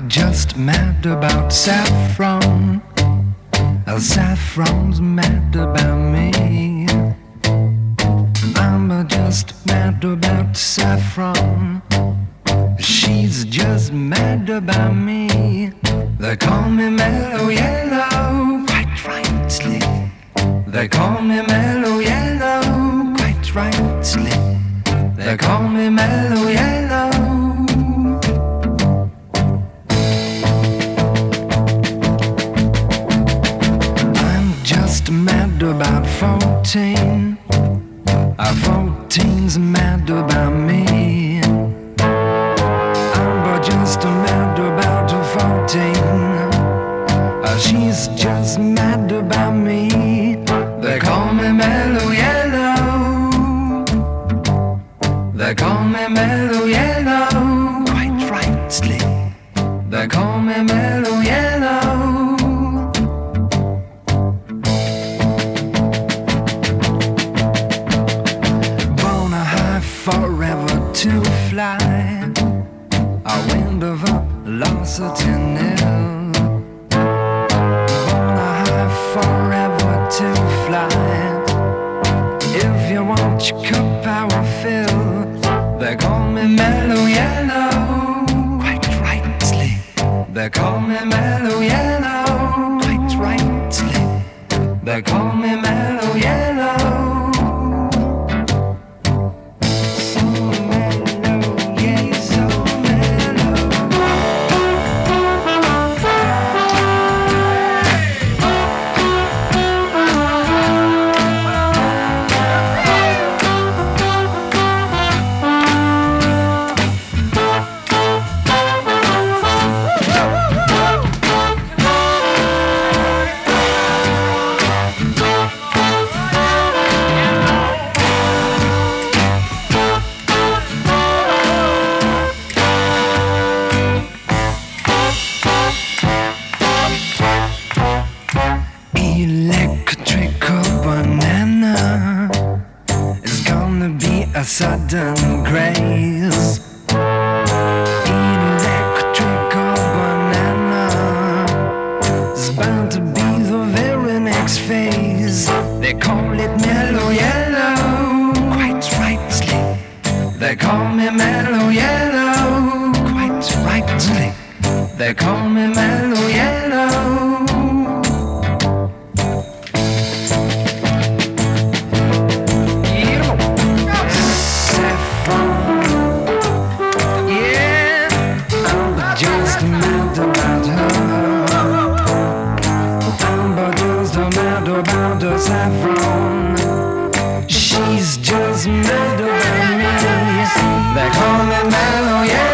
just mad about saffron. Saffron's mad about me. I'm just mad about saffron. She's just mad about me. They call me Mellow Yellow, quite rightly. They call me Mellow Yellow, quite rightly. They call me Mellow Yellow. Mad about 14. 14's mad about me. I'm just mad about 14. She's just mad about me. They call me Mellow Yellow. They call me Mellow Yellow, quite rightly. They call me Mellow Yellow. Forever to fly, a wind of velocity nil. Born high forever to fly. If you want your cup, I will fill. They call me Mellow Yellow, quite rightly. They call me Mellow Yellow, quite rightly. They call me Mellow Yellow. Electrical banana is gonna be a sudden grace. Electrical banana is bound to be the very next phase. They call it Mellow Yellow, quite rightly. They call me Mellow Yellow, quite rightly. They call me Mellow Yellow. Just mad about her. I'm just mad about her saffron. She's just mad about me. They call me Mellow Yellow.